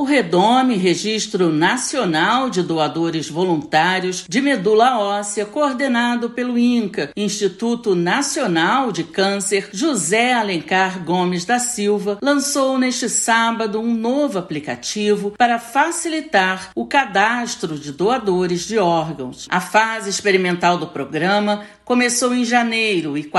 O REDOME, Registro Nacional de Doadores Voluntários de Medula Óssea, coordenado pelo INCA, Instituto Nacional de Câncer José Alencar Gomes da Silva, lançou neste sábado um novo aplicativo para facilitar o cadastro de doadores de órgãos. A fase experimental do programa começou em janeiro e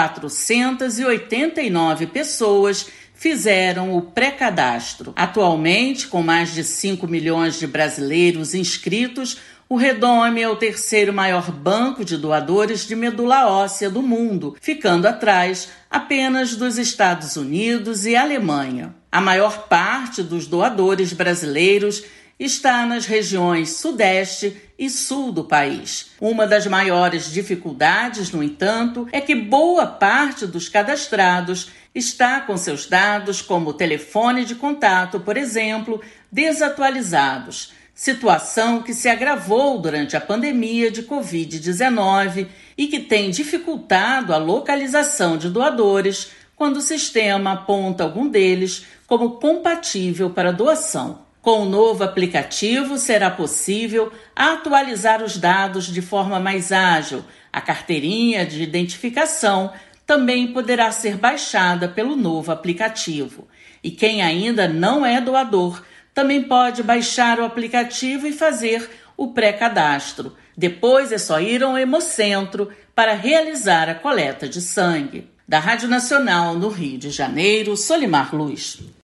489 pessoas fizeram o pré-cadastro. Atualmente, com mais de 5 milhões de brasileiros inscritos, o REDOME é o terceiro maior banco de doadores de medula óssea do mundo, ficando atrás apenas dos Estados Unidos e Alemanha. A maior parte dos doadores brasileiros está nas regiões Sudeste e Sul do país. Uma das maiores dificuldades, no entanto, é que boa parte dos cadastrados está com seus dados, como telefone de contato, por exemplo, desatualizados, situação que se agravou durante a pandemia de Covid-19 e que tem dificultado a localização de doadores quando o sistema aponta algum deles como compatível para doação. Com o novo aplicativo, será possível atualizar os dados de forma mais ágil. A carteirinha de identificação também poderá ser baixada pelo novo aplicativo. E quem ainda não é doador também pode baixar o aplicativo e fazer o pré-cadastro. Depois é só ir ao Hemocentro para realizar a coleta de sangue. Da Rádio Nacional, no Rio de Janeiro, Solimar Luz.